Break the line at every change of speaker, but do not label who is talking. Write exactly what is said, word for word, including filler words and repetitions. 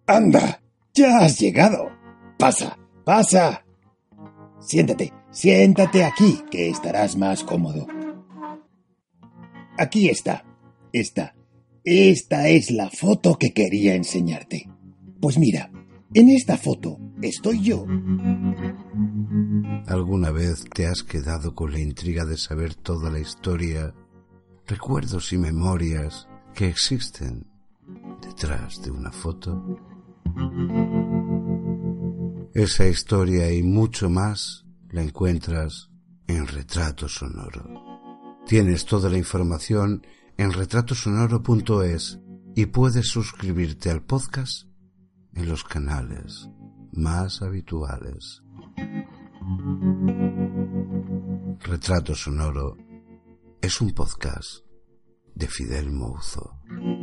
¡Anda! ¡Ya has llegado! ¡Pasa! ¡Pasa! Siéntate, siéntate aquí, que estarás más cómodo. Aquí está. Esta. Esta es la foto que quería enseñarte. Pues mira, en esta foto estoy yo.
¿Alguna vez te has quedado con la intriga de saber toda la historia, recuerdos y memorias que existen detrás de una foto? Esa historia y mucho más la encuentras en Retrato Sonoro. Tienes toda la información en retrato sonoro punto es y puedes suscribirte al podcast en los canales más habituales. Retrato Sonoro es un podcast de Fidel Mouzo.